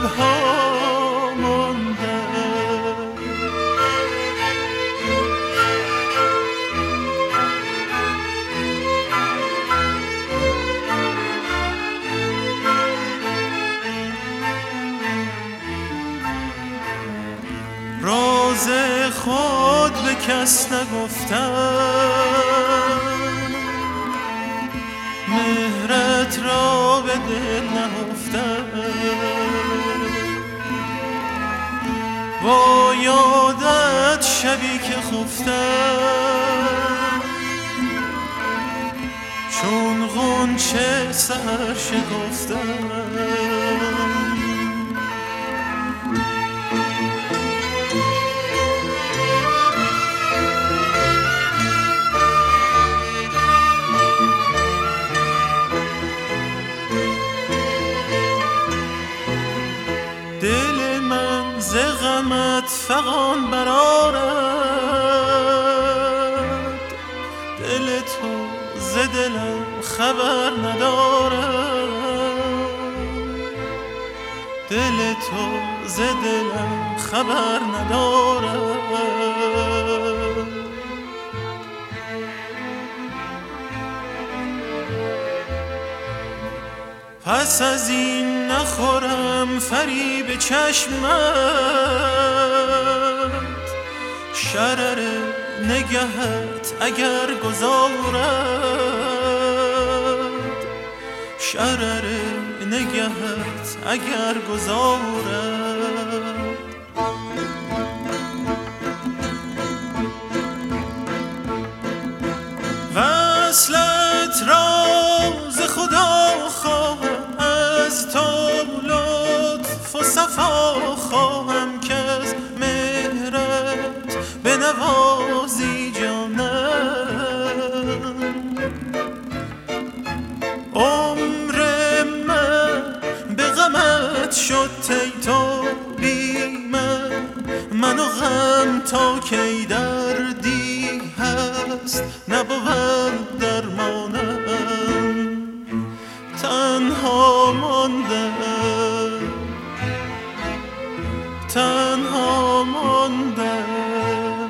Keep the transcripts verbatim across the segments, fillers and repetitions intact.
لبها مانده. راز خود به کس نگفتم، مهرت را به دل نهفتم. با یادت شبی که خفتم، چون غنچه سحر شکفتم. دل من ز غمت فغان برآرد، دل تو ز دلم خبر ندارد، دل تو ز دلم خبر ندارد. پس از این نخورم فریب چشمت، شرر نگهت اگر گذارد، شرر نگهت اگر گذارد. وصلت راز خدا خواهم، از تو لطف و صفا خواهم، که از مهرت بنوازی جانم. عمر من به غمت شد ای تو بی من، من و غم تا کی دردی هست نبود درمانم. تنها ماندم، تنها ماندم،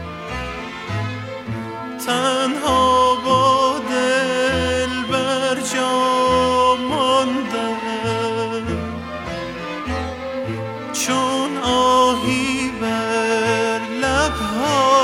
تنها با دل بر جا ماندم. چون آهی بر لبها